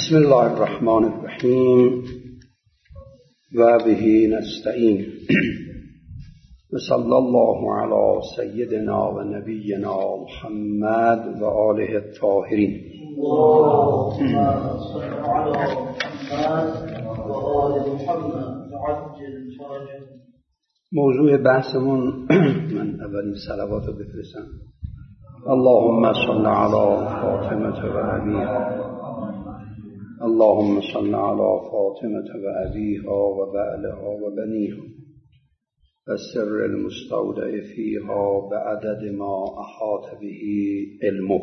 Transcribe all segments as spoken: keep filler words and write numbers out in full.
بسم الله الرحمن الرحیم و به نستعین و صلی الله علی سیدنا و نبینا محمد و آله الطاهرین. اللهم صل علی محمد و آل محمد وعجل فرجهم. موضوع بحثمون من اولین صلوات رو بفرستم. اللهم صل علی فاطمه و ابیها، اللهم صل علی فاطمه و ابیها و بعلها و بنیها و سر المستودع فیها بعدد ما احاط به علمک.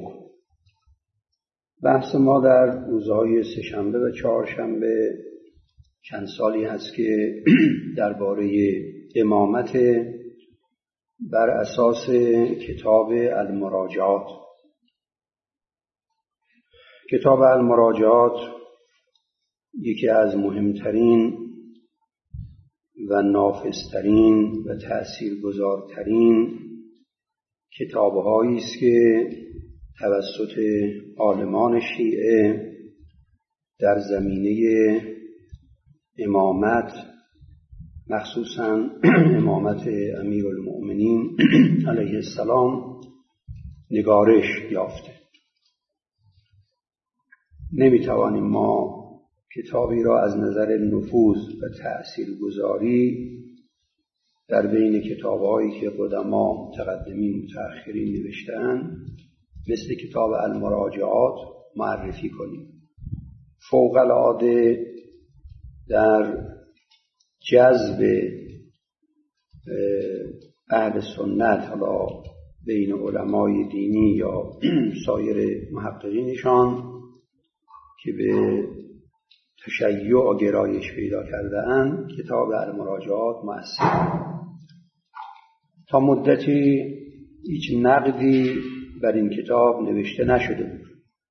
بحث ما در روزهای سه‌شنبه و چهارشنبه چند سالی هست که درباره امامت بر اساس کتاب المراجعات. کتاب المراجعات یکی از مهمترین و نافذترین و تأثیرگذارترین کتاب‌هایی است که توسط عالمان شیعه در زمینه امامت، مخصوصاً امامت امیرالمؤمنین علیه السلام، نگارش یافته. نمیتوانیم ما کتابی را از نظر نفوذ و تأثیرگذاری در بین کتاب‌هایی که قدما متقدمین متأخرین نوشته‌اند مثل کتاب المراجعات معرفی کنیم. فوق‌العاده در جذب اهل سنت، حالا بین علمای دینی یا سایر محققینشان که به تشیع گرایش پیدا کرده اند، کتاب المراجعات مؤثر. تا مدتی هیچ نقدی بر این کتاب نوشته نشده بود.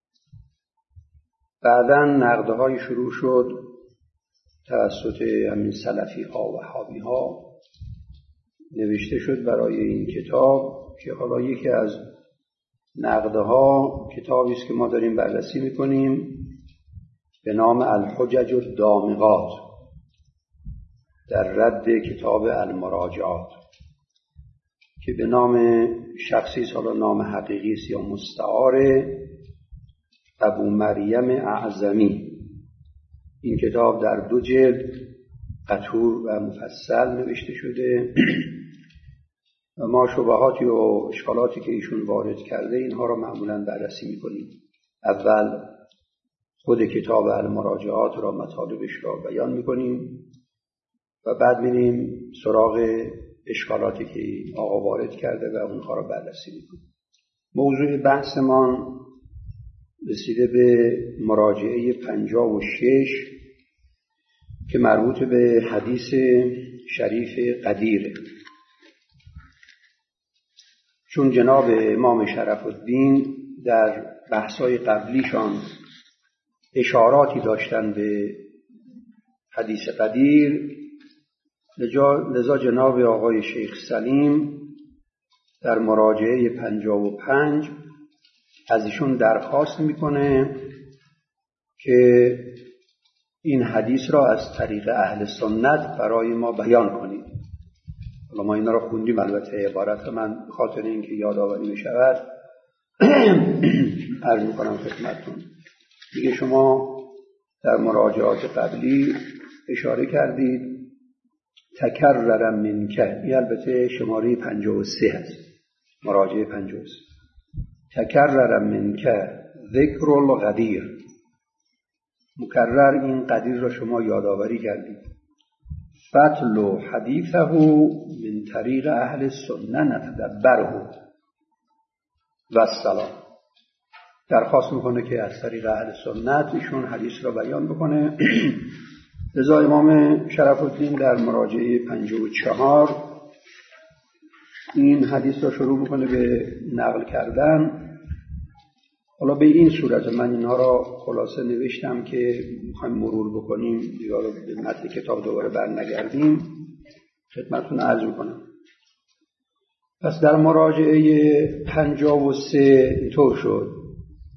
بعداً نقدهای شروع شد توسط همین سلفی ها و وهابی ها، نوشته شد برای این کتاب که حالا یکی از نقدها کتابی است که ما داریم بررسی میکنیم به نام الحجج الدامغات در رد کتاب المراجعات، که به نام شخصی است، حالا نام حقیقی است یا مستعار، ابو مریم اعظمی. این کتاب در دو جلد قطور و مفصل نوشته شده و ما شبهاتی و اشکالاتی که ایشون وارد کرده اینها را معمولاً بررسی می‌کنیم. اول خود کتاب المراجعات را، مطالبش را بیان می‌کنیم و بعد می‌ریم سراغ اشکالاتی که آقا وارد کرده و اونها را بررسی می‌کنیم. موضوع بحثمان رسیده به مراجعه پنجاه و شش که مربوط به حدیث شریف قدیره. چون جناب امام شرف الدین در بحث‌های قبلیشان اشاراتی داشتن به حدیث قدیر، لذا جناب آقای شیخ سلیم در مراجعه پنجاه و پنج از ایشون درخواست میکنه که این حدیث را از طریق اهل سنت برای ما بیان کنید. حالا ما اینا را خوندیم، البته عبارت من خاطر اینکه یادآوری بشود عرض میکنم خدمتتون. دیگه شما در مراجعات قبلی اشاره کردید تکرر منکه، این البته شماره پنجاه و سه هست، مراجعه پنجاه و سه. تکرر منکه ذکر القدیر، مکرر این قدیر را شما یادآوری کردید. فتلو حدیثه من طریق اهل سنه نتدبره و السلام. درخواست میکنه که از طریق اهل سنت ایشون حدیث را بیان بکنه. لذا امام شرف الدین در مراجعه پنجاه و چهار این حدیث را شروع میکنه به نقل کردن. حالا به این صورت من اینها را خلاصه نوشتم که میخوایم مرور بکنیم، دیگه به متن کتاب دوباره برنگردیم، خدمتتون عرض میکنم. پس در مراجعه پنجاه و سه اینطور شد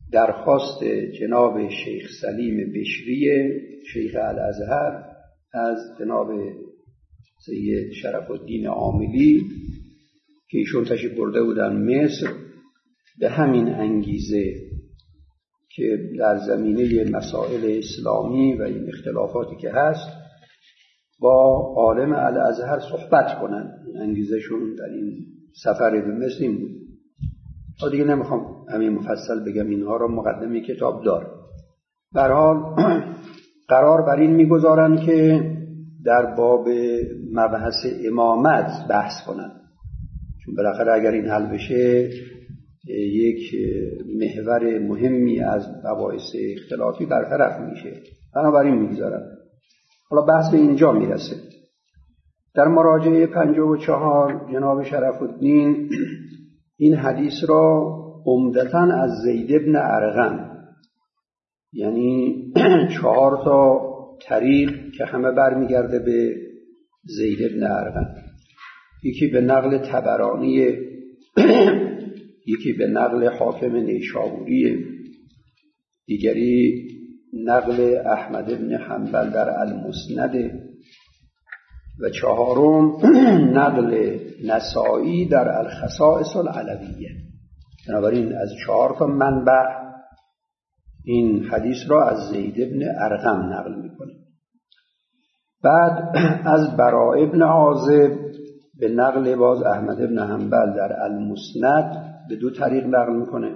درخواست جناب شیخ سلیم بشری شیخ الازهر از جناب سید شرف الدین عاملی که ایشون تشریف برده بودن مصر، به همین انگیزه که در زمینه مسائل اسلامی و این اختلافاتی که هست با عالم الازهر صحبت کنن. انگیزشون در این سفر به مصر این بود. تا دیگه نمیخوام همین مفصل بگم، اینها را مقدمه کتاب داره. به هر حال قرار بر این میگذارن که در باب مبحث امامت بحث کنن، چون بالاخره اگر این حل بشه یک محور مهمی از مباحث اختلافی برطرف میشه. بنابراین میگذارن. حالا بحث به اینجا میرسه. در مراجعه پنجاه و چهار جناب شرف الدین این حدیث را عمدتاً از زید بن ارقم، یعنی چهار تا طریق که همه برمیگرده به زید بن ارقم، یکی به نقل طبرانی، یکی به نقل حاکم نیشابوری، دیگری نقل احمد بن حنبل در المسند و چهارم نقل نسائی در الخصائص العلویه. بنابراین از چهار تا منبع این حدیث را از زید بن ارقم نقل میکنه. بعد از براء بن عازب به نقل باز احمد بن حنبل در المسند به دو طریق نقل میکنه.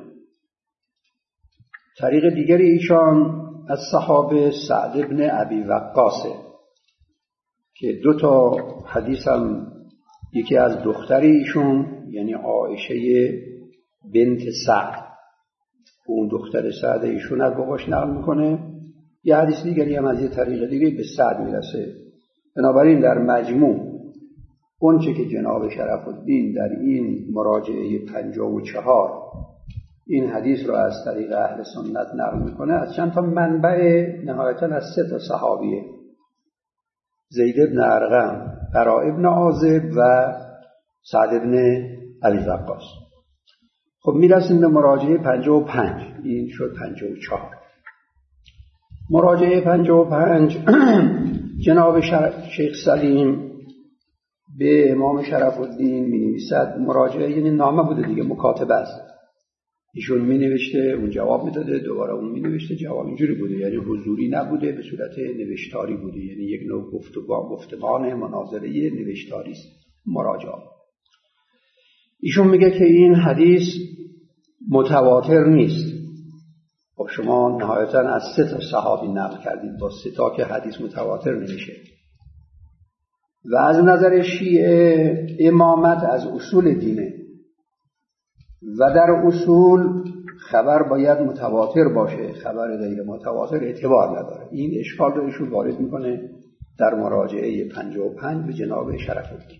طریق دیگری ایشان از صحابه سعد بن ابی وقاصه که دو تا حدیث هم، یکی از دختری ایشون یعنی عایشه بنت سعد، اون دختر سعد ایشون از باباش نقل میکنه. یه حدیث دیگری هم از یه طریق دیگه به سعد میرسه. بنابراین در مجموع اون چه که جناب شرف الدین در این مراجعه پنجاه و چهار این حدیث را از طریق اهل سنت نقل میکنه از چند تا منبع، نهایتا از سه تا صحابیه: زید بن ارقم، براء بن عازب و سعد بن ابی وقاص. خب میرسیم به مراجعه پنجاه و پنج. این شد پنجاه و چهار. مراجعه پنجاه و پنج جناب شیخ سلیم به امام شرف الدین می نویسد. مراجعه یعنی نامه بوده دیگه، مکاتبه است. ایشون می نوشته، اون جواب می داده، دوباره اون می نوشته، جواب. اینجوری بوده، یعنی حضوری نبوده، به صورت نوشتاری بوده، یعنی یک نوع گفتگو گفتمان مناظره نوشتاری است مراجعه. ایشون میگه که این حدیث متواتر نیست. خب شما نهایتا از سه تا صحابی نقل کردید، با سه تا که حدیث متواتر نمیشه. و از نظر شیعه امامت از اصول دینه و در اصول خبر باید متواتر باشه، خبر غیر متواتر اعتبار نداره. این اشکال رو ایشون وارد میکنه در مراجعه پنجاه و پنج به جناب شرف الدین.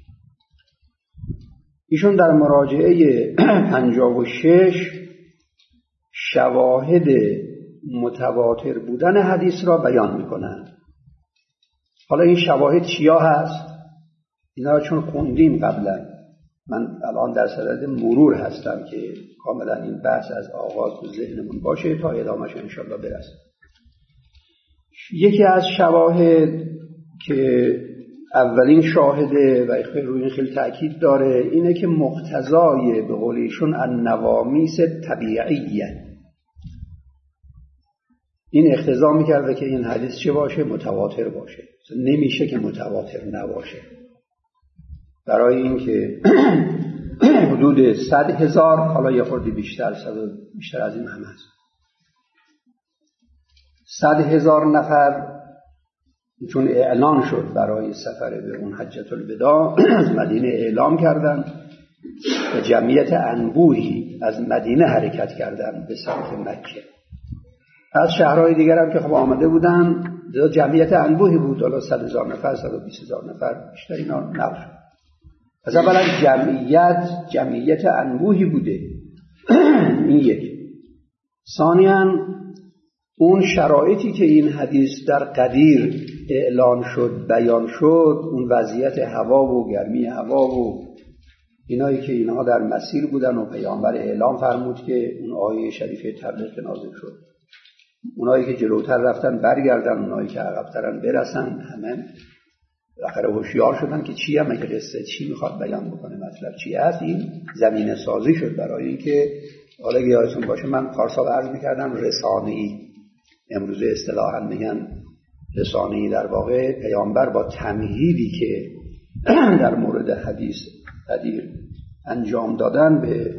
ایشون در مراجعه پنجاه و شش شواهد متواتر بودن حدیث را بیان میکنند. حالا این شواهد چیا هست؟ اینا چون خوندیم قبلا، من الان در صدد مرور هستم که کاملا این بحث از آغاز تو ذهنمون باشه تا ادامهش انشاءالله برسه. یکی از شواهد که اولین شاهده و خیلی روی این خیلی تأکید داره اینه که مقتضای به قول ایشون النوامیس طبیعیه. این اقتضا میکرده که این حدیث چه باشه؟ متواتر باشه. نمیشه که متواتر نباشه. برای این که حدود صد هزار، حالا یه خورده بیشتر، صد بیشتر از این هم هست، صد هزار نفر چون اعلان شد برای سفر به اون حجة الوداع از مدینه اعلام کردن و جمعیت انبوهی از مدینه حرکت کردن به سمت مکه. از شهرهای دیگر هم که خب آمده بودن جمعیت انبوهی بود، حالا صد هزار نفر، صد و بیست هزار نفر، بیشتر اینا نبود. از اولا جمعیت جمعیت انبوهی بوده. این یک. ثانیاً اون شرایطی که این حدیث در قدیر اعلان شد، بیان شد، اون وضعیت هوا و گرمی هوا و اینایی که اینها در مسیر بودن و پیامبر اعلام فرمود که اون آیه شریفه تبلیغ که نازل شد، اونایی که جلوتر رفتن برگردن، اونایی که عقب‌ترن برسن، همه آخر هوشیار شدن که چی هم که قصه چی میخواد بیان بکنه، مطلب چی هست. این زمینه سازی شد برای اینکه حالا یادتون باشه من پارسال عرض میکردم رسانه‌ای، امروز اصطلاحاً میگن رسانه‌ای، در واقع پیامبر با تمهیدی که در مورد حدیث قدیر انجام دادن به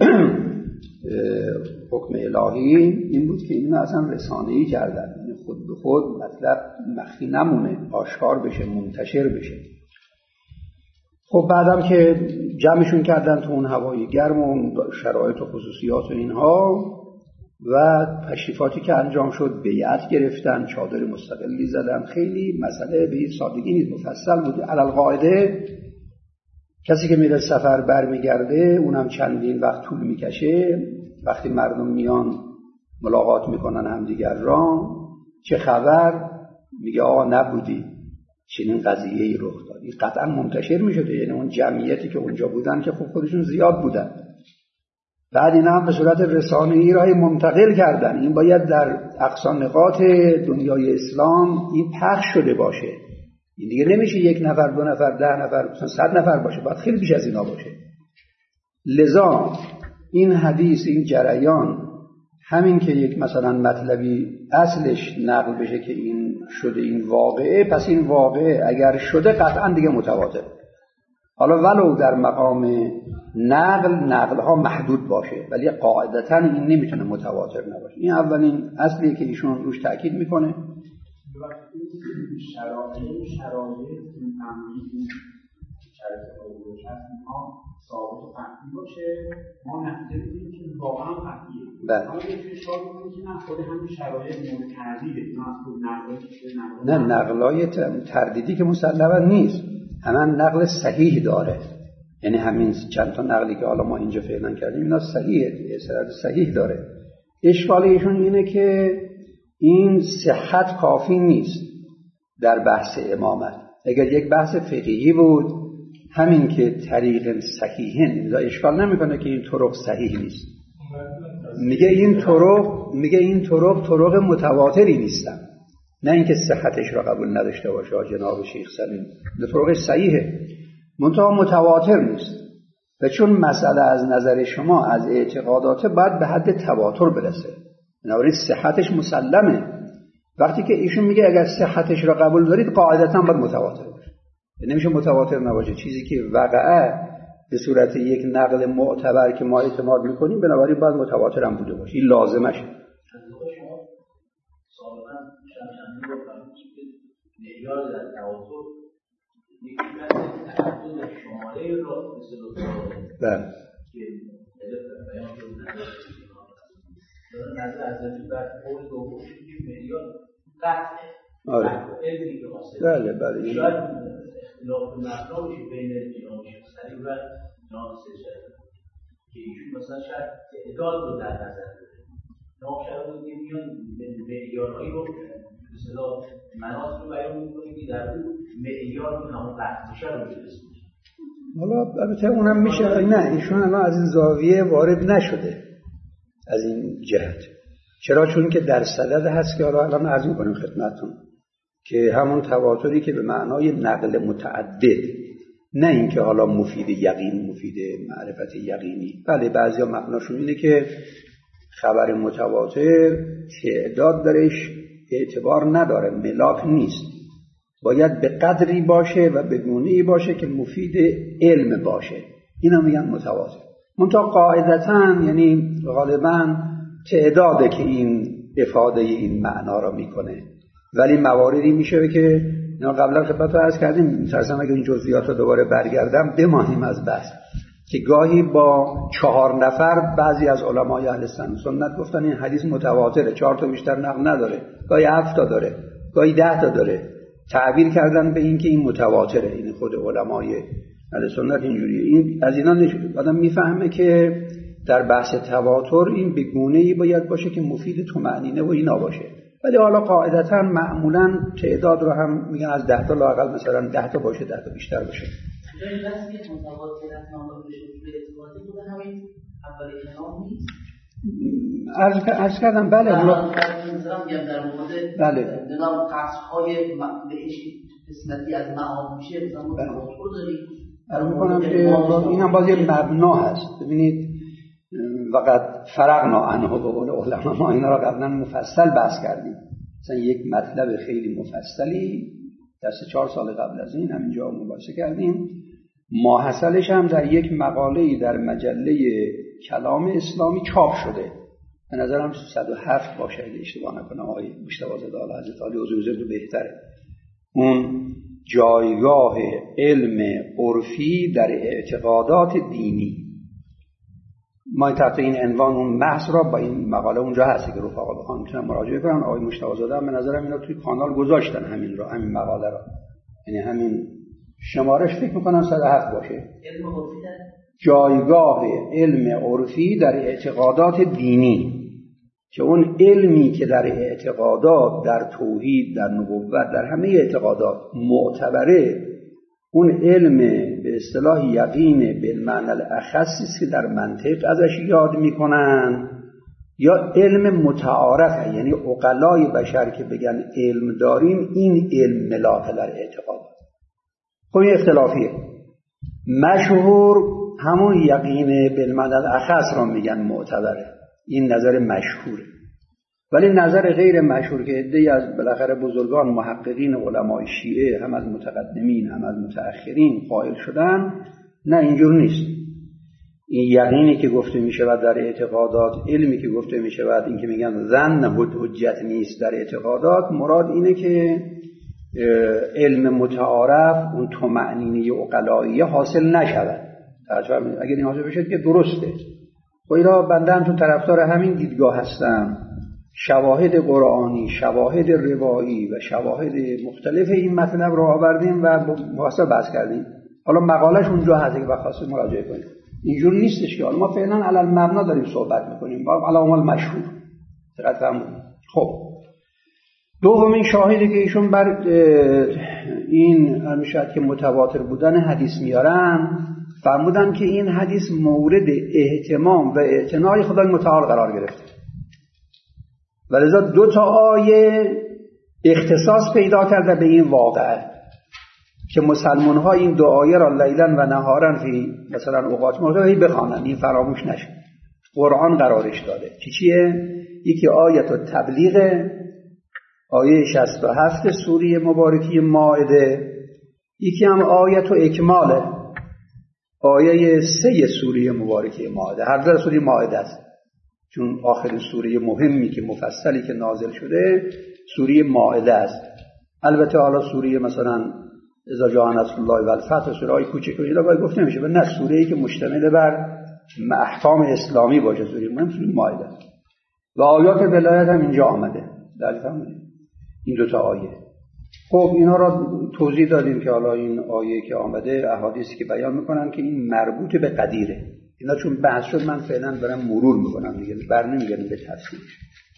حکم الهی این بود که اینو اصلا رسانه‌ای کردن، یعنی خود به خود مطلب مخفی نمونه، آشکار بشه، منتشر بشه. خب بعدم که جمعشون کردن تو اون هوای گرم و شرایط و خصوصیات و اینها و تشریفاتی که انجام شد، بیعت گرفتن، چادر مستقلی زدن. خیلی مسئله به این سادگی نیست، مفصل بود. علالقاعده کسی که میره سفر برمیگرده اونم چندین وقت طول میکشه، وقتی مردم میان ملاقات میکنن همدیگر را، چه خبر؟ میگه آقا نبودی، چنین قضیه‌ای رخ داد. این قطعا منتشر میشده، یعنی اون جمعیتی که اونجا بودن که خب خودشون زیاد بودن، بعد اینا هم به صورت رسانه‌ای راه منتقل کردن. این باید در اقصا نقاط دنیای اسلام این پخش شده باشه. این دیگه نمیشه یک نفر، دو نفر، ده نفر، مثلا صد نفر باشه، باید خیلی بیش از اینا باشه. لذا این حدیث، این جریان، همین که یک مثلا مطلبی اصلش نقل بشه که این شده، این واقعه، پس این واقعه اگر شده قطعا دیگه متواتر. حالا ولو در مقام نقل نقلها محدود باشه، ولی قاعدتا این نمیتونه متواتر نباشه. این اولین اصلیه که ایشون روش تاکید میکنه. شرایط شرایط این تمرین شرایط اولیش هست اینها ثابت و قطعی باشه، ما نتیجه بگیریم که واقعا قطعیه. بله. اما یه جوری سوال می‌کنیم که نه خود همین شرایط مورد تردیده، اینا از خود نقلای نه نقلای تردیدی که مسلما نیست، همان نقل صحیح داره. یعنی همین چند تا نقلی که حالا ما اینجا فعلا کردیم اینا صحیحه، سند صحیح داره. اشکال ایشون اینه که این صحت کافی نیست در بحث امامت. اگر یک بحث فقهی بود، همین که طریق صحیحن، اشکال نمیکنه که این طرق صحیح نیست. میگه این طرق میگه این طرق طرق متواتری نیستن، نه اینکه صحتش را قبول نداشته باشه. جناب شیخ سلیم طرقش صحیحه، منتها متواتر نیست. و چون مسئله از نظر شما از اعتقادات باید به حد تواتر برسه، بنابراین صحتش مسلمه. وقتی که ایشون میگه اگر صحتش را قبول دارید قاعدتا باید متواتر باشه، نمیشه متواتر نباشه. چیزی که وقعه به صورت یک نقل معتبر که ما اعتماد میکنیم، بنابراین باید متواتر هم بوده باشه. این لازمشه. سابقا شمشنی رو فرمود که معیار در تواتر یکی بحث تعدد شماره را مثل بله که بیان شد نظر از نظر بر قول دوم که معیار قطعه. آره بله بله شاید اختلاف مبنا بشه بین جناب شیخ سلیم و جناب سجاد که ایشون مثلا شاید تعداد رو در نظر بگیره. جناب شیخ میگه میان معیارهایی رو به اصطلاح مناط رو بیان می‌کنه که در اون معیار رو همون قطع میشه رو می‌رسونه. حالا البته اونم میشه، نه ایشون الان از این زاویه وارد نشده از این جهت. چرا؟ چون که در صدد هست که حالا الان عرض می‌کنیم خدمتتون که همون تواتری که به معنای نقل متعدد، نه اینکه حالا مفید یقین، مفید معرفت یقینی. بله بعضیا معناشون اینه که خبر متواتر تعداد درش اعتبار نداره، ملاک نیست، باید به قدری باشه و به گونه‌ای باشه که مفید علم باشه. اینا میگن متواتر. منتها قاعدتاً یعنی غالباً تعداده که این افاده این معنا را میکنه، ولی مواردی میشه که اینا قبلا خدمتتون عرض کردیم، می‌ترسم اگه این جزئیات رو دوباره برگردم بمانیم از بحث، که گاهی با چهار نفر بعضی از علمای اهل سنت گفتن این حدیث متواتره، چهار تا بیشتر نقل نداره، گاهی هفت تا داره، گاهی ده تا داره، تعبیر کردن به این که این متواتره. این خود علمای اهل سنت اینجوریه. این از اینا آدم میفهمه که در بحث تواتر این به گونه‌ای باید باشه که مفید طمأنینه و اینا باشه. ولی حالا قاعدتاً معمولاً تعداد رو هم میگن از ده تا لااقل مثلا ده تا باشه، ده تا بیشتر باشه. جایی بس که متواتر از نام بشه به اعتقادی بوده همین اول کلام نیست. عرض کردم بله در مورد در مورد بله نظام قصدهای بهش قسمتی از معاد میشه مثلا متواتر داریم. عرض میکنم که این هم باز یه مبنا هست. ببینید وقت فرقنا عنه به قول علما، ما اینا را قبلا مفصل بحث کردیم. مثلا یک مطلب خیلی مفصلی در سه چهار سال قبل از این همینجا مباحثه کردیم. ماحصلش هم در یک مقاله‌ای در مجله کلام اسلامی چاپ شده، به نظرم صد و هفت باشه اگه اشتباه نکنم، آقای مجتبی زاده حضرت عالی حضور زرد بهتره. اون جایگاه علم عرفی در اعتقادات دینی، ما تحت این عنوان اون بحث را با این مقاله اونجا هست که رفقا بخوان میتونن مراجعه کنن. آقای مجتبی زاده هم به نظرم اینا توی کانال گذاشتن همین را، همین مقاله را، یعنی همین شمارش فکر میکنم صد و هفت باشه. علم عرفی در جایگاه علم عرفی در اعتقادات دینی، که اون علمی که در اعتقادات، در توحید، در نبوت، در همه اعتقادات معتبره، اون علم به اصطلاح یقین بالمعنی الاخصی است که در منطق ازش یاد میکنن، یا علم متعارفه، یعنی عقلای بشر که بگن علم داریم، این علم ملاک در اعتقاد. خب این اختلافیه. مشهور همون یقین بالمعنی الاخص را میگن معتبره، این نظر مشهوره. ولی نظر غیر مشهور که عده‌ای از بالاخره بزرگان محققین علمای شیعه، هم از متقدمین هم از متأخرین قائل شدن، نه اینجور نیست. این یقینی که گفته می شود در اعتقادات، علمی که گفته می شود، این که میگن ظن حجت نیست در اعتقادات، مراد اینه که علم متعارف، اون طمأنینه عقلایی حاصل نشود. اگر این حاصل بشه که درسته. خب اینا بنده هم تو طرفدار همین دیدگاه هستم. شواهد قرآنی، شواهد روایی و شواهد مختلف این مطلب رو آوردیم و مفصل بحث کردیم. حالا مقالش اونجا هست که بخواستیم مراجعه کنیم. اینجور نیستش که حالا ما فعلا علی المبنا داریم صحبت میکنیم، با علی عمل مشهور. دقت فرمودید. خب دومین شاهدی که ایشون بر این همیشه که متواتر بودن حدیث میارن، فرمودن که این حدیث مورد اهتمام و اعتنای خدای متعال قرار گرفته. ولذا دو تا آیه اختصاص پیدا کرده به این واقعه که مسلمان ها این دو آیه را لیلا و نهارا فی مثلا اوقات مختلفی بخوانند، این فراموش نشه. قرآن قرارش داده. چی چیه؟ یکی آیت التبلیغ، آیه شصت و هفت سوره مبارکه مائده، یکی هم آیت و اکماله، آیه سه سوره مبارکه مائده. هر دو سوره مائده است، چون آخرین سوره مهمی که مفصلی که نازل شده سوره مائده است. البته حالا سوره مثلا اذا جاء نصر الله و الفتح، سوره های کوچک کوچک باید گفته میشه، و نه سوره‌ای که مشتمل بر احکام اسلامی باشه. سوره مهم سوره مائده و آیات ولایت هم اینجا آمده. در فهمید این دو تا آیه. خب اینا را توضیح دادیم که حالا این آیه که آمده، احادیثی که بیان میکنن که این مربوط به قدیره. اینا چون بحث شد من فعلا برم مرور میکنم دیگه، بر نمیگردم به تفصیلش.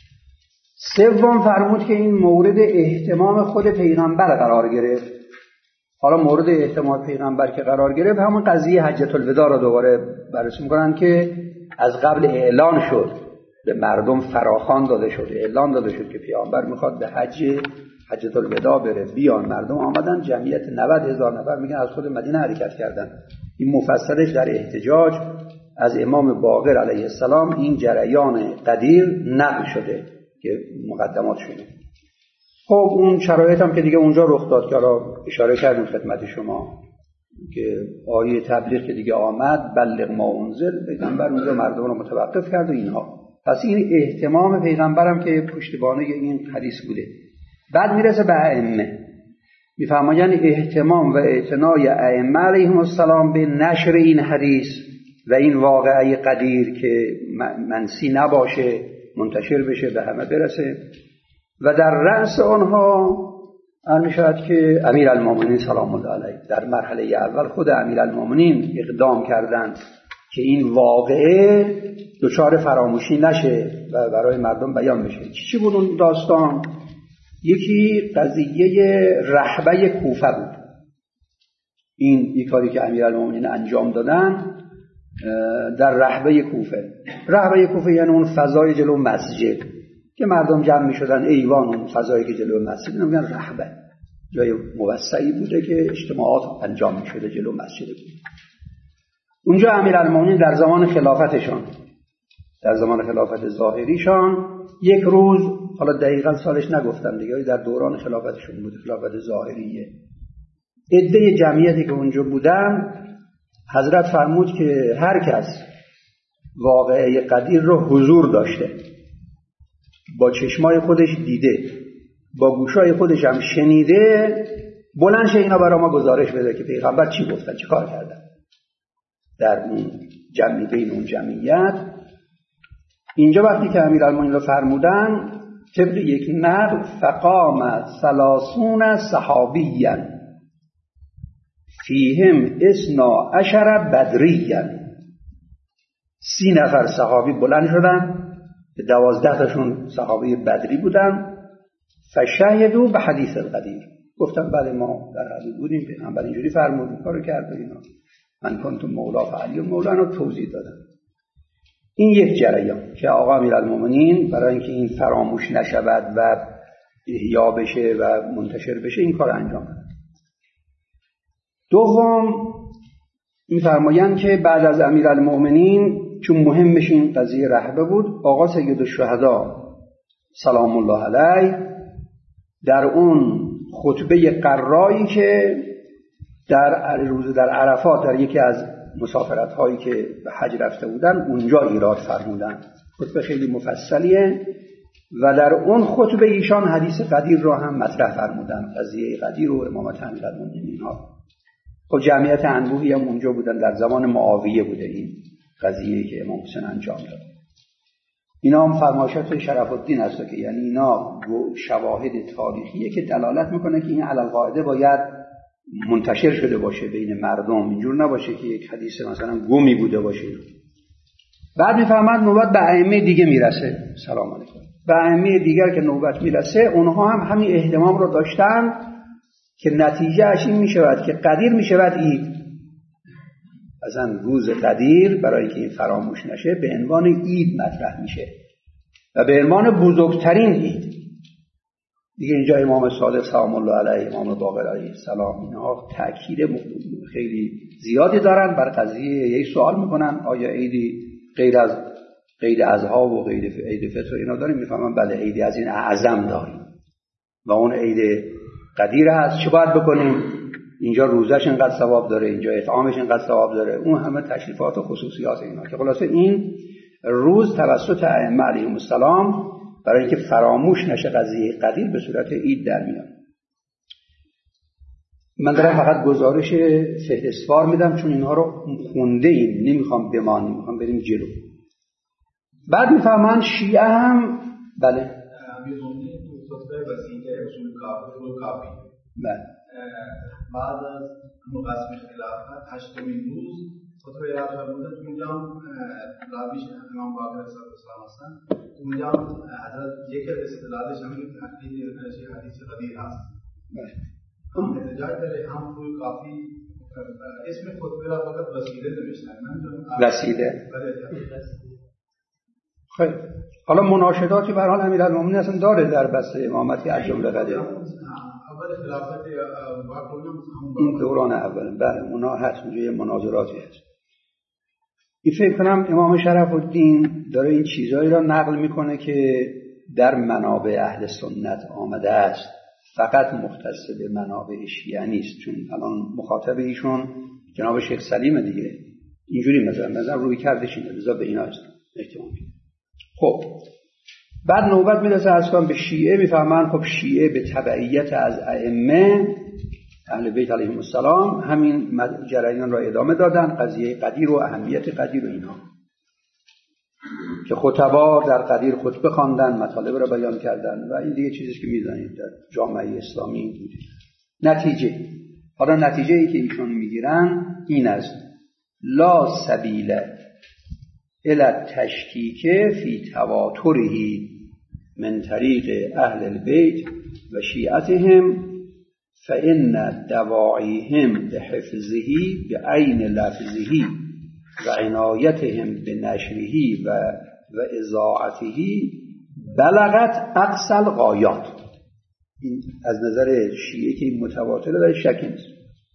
سوم فرمود که این مورد اهتمام خود پیغمبر قرار گرفت. حالا مورد اهتمام پیغمبر که قرار گرفت، همون قضیه حجت الوداع را دوباره بررسی میکنن که از قبل اعلان شد، به مردم فراخوان داده شد، اعلان داده شد که پیامبر میخواد به حج حجت الوداع بره. بیان مردم آمدن، جمعیت نود هزار نفر میگن از خود مدینه حرکت کردن. این مفصلش در احتجاج از امام باقر علیه السلام این جریان قدیر نقل شده که مقدمات شده. خب اون شرایط هم که دیگه اونجا رخ داد که حالا اشاره کردیم خدمت شما که آیه تبلیغ که دیگه آمد، بلغ ما انزل، پیغمبر اونجا مردم رو متوقف کرد و اینها. پس این اهتمام پیغمبرم که پشتیبانه این حدیث بوده. بعد میرسه به ائمه، میفرمایند اهتمام و اعتنای ائمه علیهم السلام به نشر این حدیث و این واقعه قدیر که منسی نباشه، منتشر بشه، به همه برسه. و در رأس آنها میشود که امیرالمومنین سلام الله علیه در مرحله اول خود امیرالمومنین اقدام کردند که این واقعه دچار فراموشی نشه و برای مردم بیان بشه. چی چی بود اون داستان؟ یکی قضیه رهبه کوفه بود. این یک کاری که امیرالمومنین انجام دادن در رحبه کوفه. رحبه کوفه یعنی اون فضای جلو مسجد که مردم جمع می شدن، ایوان، اون فضایی که جلو مسجد، اینو میگن رحبه، جای موسعی بوده که اجتماعات انجام می شده جلو مسجد بود. اونجا امیرالمومنین در زمان خلافتشان، در زمان خلافت ظاهریشان، یک روز، حالا دقیقاً سالش نگفتم دیگه، در دوران خلافتشون بود، خلافت ظاهریه، عده جمعیتی که اونجا بودن، حضرت فرمود که هر کس واقعه قدیر رو حضور داشته، با چشمای خودش دیده، با گوشای خودش هم شنیده، بلند شه اینا برای ما گزارش بده که پیغمبر چی گفتن، چی کار کردن در اون جمعیت، این اون جمعیت. اینجا وقتی که امیرالمومنین رو فرمودن، طبق یک نقل فقام ثلاثون صحابیاً فیهم اثنا عشر بدریاً، سی نفر صحابی بلند شدن، دوازده تاشون صحابی بدری بودن، فشهدوا به حدیث القدیر، گفتن بله ما در حدیث بودیم، پیغمبر اینجوری فرمود، این کارو کرد، اینا من کنتم مولا فعلی مولانا توضیح دادن. این یک جریان که آقا امیرالمومنین برای اینکه این فراموش نشود و احیا بشه و منتشر بشه این کار انجام داد. دوم می‌فرمایند که بعد از امیرالمومنین، چون مهمش این قضیه رهبه بود، آقا سید الشهدا سلام الله علیه در اون خطبه قرایی که در روز در عرفات در یکی از مسافرت هایی که به حج رفته بودن اونجا ایراد فرمودن، خطبه خیلی مفصلیه و در اون خطبه ایشان حدیث قدیر را هم مطرح فرمودن، قضیه قدیر و امامت امیرالمومنین ها. خب جمعیت انبوهی هم اونجا بودن، در زمان معاویه بوده این قضیه که امام حسین انجام داد. اینا هم فرمایشات شرف الدین هست که یعنی اینا شواهد تاریخیه که دلالت میکنه که این علی القاعده باید منتشر شده باشه بین مردم، اینجور نباشه که یک حدیث مثلا گمی بوده باشه. بعد میفهمد نوبت به ائمه دیگه میرسه، سلام علیکم، به ائمه دیگر که نوبت میرسه اونها هم همین اهتمام رو داشتن که نتیجه اش این میشود که قدیر میشود عید. اصلا روز قدیر برای اینکه این فراموش نشه به عنوان عید مطرح میشه و به عنوان بزرگترین عید دیگه. اینجا امام صادق سلام الله علیه، امام باقر علیه السلام، اینها تأکید خیلی زیادی دارن بر قضیه. یه سوال میکنن آیا عیدی غیر از عید اضحی و غیر عید فطر اینا داریم؟ میفهمن بله عیدی از این اعظم داریم و اون عید قدیر هست، چه باید بکنیم؟ اینجا روزش اینقدر ثواب داره، اینجا اطعامش اینقدر ثواب داره، اون همه تشریفات و خصوصیات اینا که خلاصه این روز توسط ائمه علیهم السلام برای اینکه فراموش نشه قضیه قدیر به صورت عید در میاد. من دارم فقط گزارش فهرستوار میدم چون اینها رو خونده ایم، نمیخوام بمانیم، میخوام بریم جلو. بعد میفهمن شیعه هم بله بله بعد از مقسم خلافت هشتمین روز خطبه یاد فرمودن، اونجا راویش امام باقر علیه السلام هستن، اونجا حضرت یک از استدلالش همین حدیث قدیر هست. هم احتجاج داره، هم روی کافی اسم خطبه را فقط وسیله نوشتن. وسیله خیلی حالا مناشداتی به هر حال امیرالمومنین اصلا داره در بحث امامتی از جمله قدیر. اول خلافت باقر این دوران اول بله اونا هست، اونجا یه مناظراتی هست. این فکر کنم امام شرف الدین داره این چیزایی را نقل میکنه که در منابع اهل سنت آمده است، فقط مختص به منابع شیعه نیست، چون الان مخاطب ایشون جناب شیخ سلیم دیگه اینجوری مثلا مثلا روی کردش اینه، لذا به اینا است احتمال میده. خب بعد نوبت میرسه اصلا به شیعه، میفهمن خب شیعه به تبعیت از ائمه اهل بیت علیهم السلام همین جریان را ادامه دادن، قضیه قدیر و اهمیت قدیر و اینا که خطبا در قدیر خطبه خواندن، مطالب را بیان کردن و این دیگه چیزی که میدونید در جامعه اسلامی بوده. نتیجه حالا نتیجه ای که ایشون میگیرن این است: لا سبیل الی التشکیک فی تواتره من طریق اهل البیت و شیعتهم فإن دواعیهم بحفظه بعین لفظه و عنایتهم بنشره و و اذاعته بلغت اقصى الغایات. این از نظر شیعه که این متواتره در شکی نیست.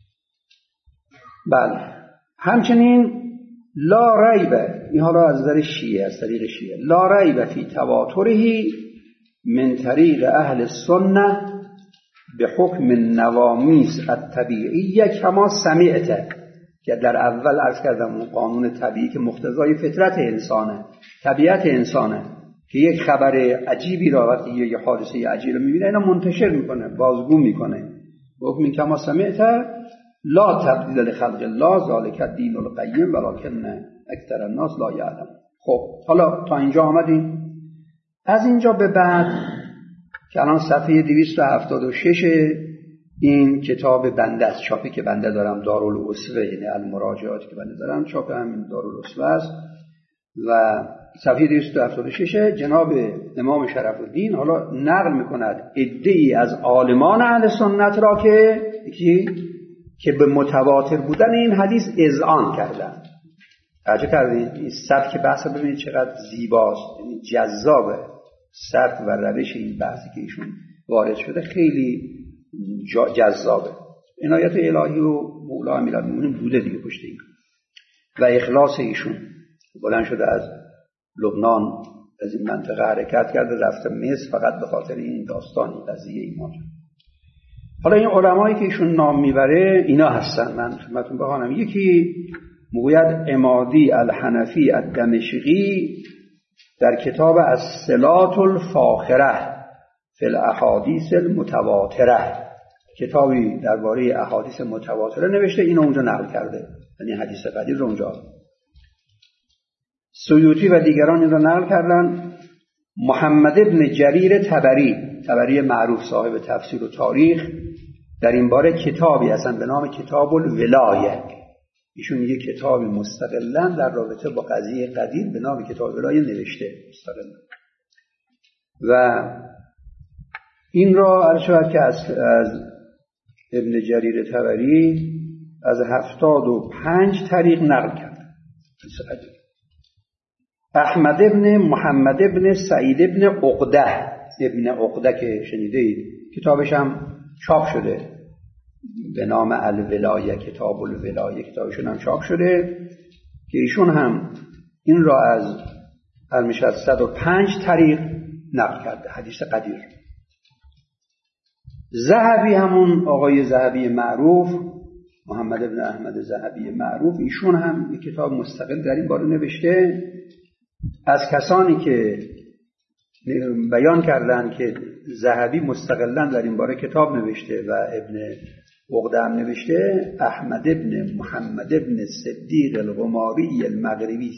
بله. همچنین لا ریب، این حالا از نظر شیعه، از طریق شیعه، لا ریب فی تواتره من طریق اهل السنه به حکم نوامیس الطبیعیه کما سمعته، که در اول عرض کردم اون قانون طبیعی که مقتضای فطرت انسانه، طبیعت انسانه، که یک خبر عجیبی را وقتی یک حادثه عجیبی رو میبینه اینا منتشر میکنه، بازگو میکنه. حکم کما سمعته لا تبدیل لخلق الله ذالک الدین القیم ولکن اکثر الناس لا یعلم. خب حالا تا اینجا آمدیم. از اینجا به بعد که الان صفحه دویست و هفتاد و شش این کتاب بنده است، چاپی که بنده دارم دارالاسوه، یعنی المراجعاتی که بنده دارم چاپ همین دارالاسوه است و صفحه دویست و هفتاد و شش جناب امام شرف الدین حالا نقل میکند عده‌ای از عالمان اهل سنت را که که که به متواتر بودن این حدیث اذعان کردن. توجه کردید این سبک بحث ببینید چقدر زیباست، یعنی جذابه. سبک و روش این بحثی که ایشون وارد شده خیلی جذابه. عنایت الهی و مولا امیرالمومنین بوده دیگه پشت این و اخلاص ایشون. بلند شده از لبنان از این منطقه حرکت کرده رفته مصر فقط به خاطر این داستانی قضیه ایمان. حالا این علمایی که ایشون نام میبره اینا هستن، من خدمتتون بخوانم. یکی میگوید عمادی الحنفی الدمشقی در کتاب الصلات الفاخره فی الاحادیث المتواتره، کتابی درباره احادیث متواتره نوشته، اینو اونجا نقل کرده، یعنی حدیث قدیر رو اونجا. سیوطی و دیگران این رو نقل کردن. محمد ابن جریر طبری، طبری معروف صاحب تفسیر و تاریخ، در این باره کتابی هستن به نام کتاب الولایه. ایشون میگه کتابی مستقلاً در رابطه با قضیه قدیر به نام کتاب الولایه نوشته مستقلاً. و این را عرض شد که از, از ابن جریر طبری از هفتاد و پنج طریق نقل کرد. احمد ابن محمد ابن سعید ابن عقده، ابن عقده که شنیده اید کتابش هم چاپ شده به نام الولایه، کتاب الولایه کتابشون هم چاپ شده که ایشون هم این را از هرمیشه از صد و پنج طریق نقل کرده حدیث قدیر. ذهبی، همون آقای ذهبی معروف، محمد ابن احمد ذهبی معروف، ایشون هم یک کتاب مستقل در این باره نوشته. از کسانی که بیان کردن که ذهبی مستقلا در این باره کتاب نوشته و ابن عقده هم نوشته، احمد ابن محمد ابن صدیق الغماری المغربی.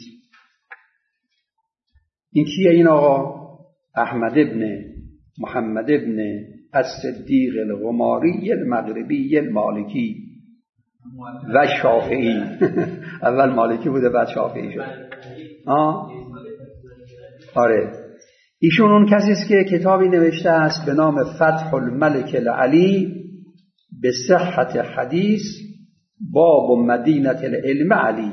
این کیه این آقا؟ احمد ابن محمد ابن الصدیق الغماری المغربی المالکی و شافعی. اول مالکی بوده بعد شافعی شد. آه؟ آره. ایشون اون کسی است که کتابی نوشته است به نام فتح الملک العلی به صحت حدیث باب مدینه العلم علی.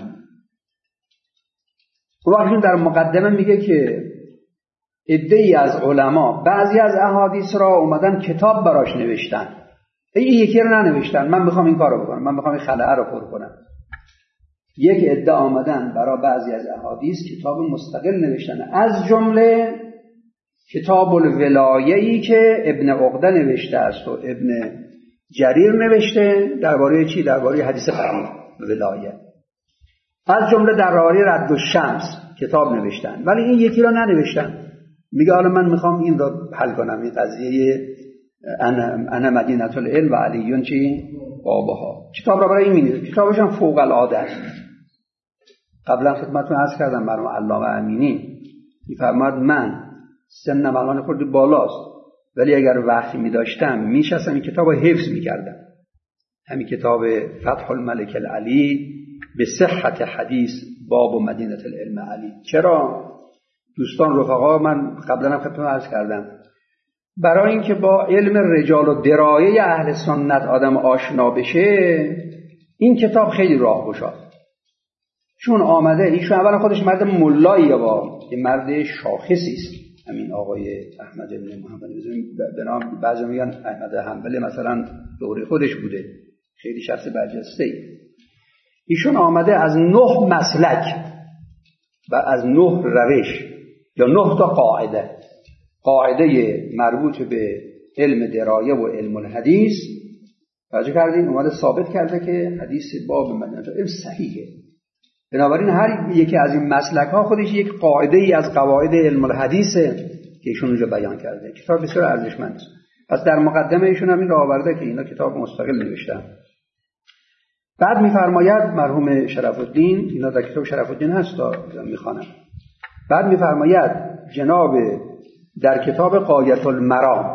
اون در مقدمه میگه که عده‌ای از علما بعضی از احادیث را اومدن کتاب براش نوشتن، این یکی رو ننوشتن، من میخوام این کارو بکنم، من میخوام این خلأ رو پر کنم. یک عده آمدن برای بعضی از احادیث کتاب مستقل نوشتن، از جمله کتاب الولایه‌ای که ابن عقده نوشته است و ابن جریر نوشته درباره چی؟ درباره حدیث قدیر ولایه. از جمله درباره رد الشمس کتاب نوشتن، ولی این یکی را ننوشتن. میگه حالا من میخوام این را حل کنم، این قضیه انا انا مدینه العلم و علیون چی بابها. کتاب را برای این می‌نویسه. کتابش هم فوق العاده است. قبلا خدمتتون عرض کردم مرحوم علامه امینی میفرماد من سنم الان خورده بالاست ولی اگر وقتی می‌داشتم می‌شستم این کتابو حفظ می‌کردم. همین کتاب فتح الملک العلی به صحت حدیث باب و مدینه العلم علی. چرا دوستان رفقا، من قبلا هم خدمتتون عرض کردم برای اینکه با علم رجال و درایه اهل سنت آدم آشنا بشه این کتاب خیلی راه گشاد. چون آمده ایشون اولا خودش مرد ملاییه، با یه مرد شاخصی است، همین آقای احمد بن محمد به نام بعضی میگن احمد حنبلی مثلا دوره خودش بوده، خیلی شخص برجسته. ایشون آمده از نه مسلک و از نه روش یا نه تا قاعده قاعده مربوط به علم درایه و علم الحدیث توجه کردیم، اومده ثابت کرده که حدیث باب مدینه علم صحیحه. بنابراین هر یکی از این مسلک ها خودش یک قاعده ای از قواعد علم الحدیثه که ایشون اونجا بیان کرده. کتاب بسیار ارزشمند است. پس در مقدمه ایشون همین رو آورده که اینا کتاب مستقل نوشتن. بعد میفرماید مرحوم شرف الدین، اینا در کتاب شرف الدین هست تا میخوانم، بعد میفرماید جناب در کتاب غایة المرام،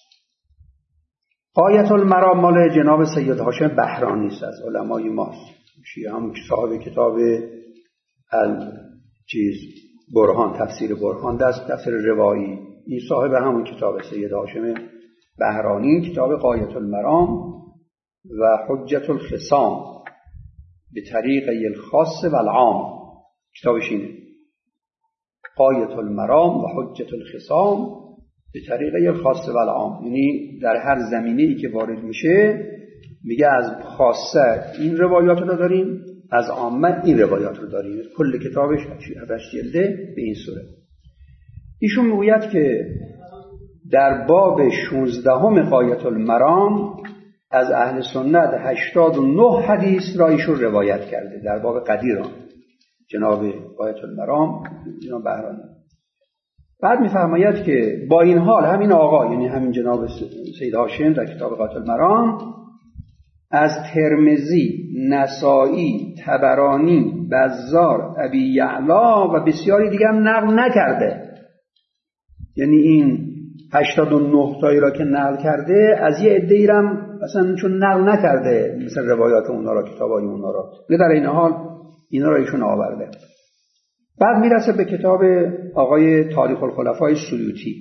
غایة المرام مال جناب سید هاشم بهرانی است، از علمای ماست، شیعه هم صاحب کتاب ال چیز برهان، تفسیر برهان دست، تفسیر روایی، این صاحب همون کتاب سید هاشم بهرانی، کتاب غایة المرام و حجة الخصام به طریق الخاص و العام، کتابش اینه، غایة المرام و حجة الخصام به طریق الخاص و العام، یعنی در هر زمینه‌ای که وارد میشه میگه از خاصه این روایات رو داریم، از عامه این روایات رو داریم. کل کتابش هفتش جلده به این صورت. ایشون میگوید که در باب شانزدهم غایة المرام از اهل سنت هشتاد و نه حدیث را ایشون روایت کرده در باب قدیران، جناب غایة المرام جناب بهرانی. بعد میفرماید که با این حال همین آقا، یعنی همین جناب سید هاشم در کتاب غایة المرام، از ترمذی، نسائی، طبرانی، بزار، ابی یعلا و بسیاری دیگه هم نقل نکرده. یعنی این هشتاد و نه تایی را که نقل کرده از یه عده‌ای هم مثلا چون نقل نکرده، مثلا روایات اونا را، کتابای اونا را، نه در این حال اینا را ایشون آورده. بعد میرسه به کتاب آقای تاریخ الخلفای سیوطی،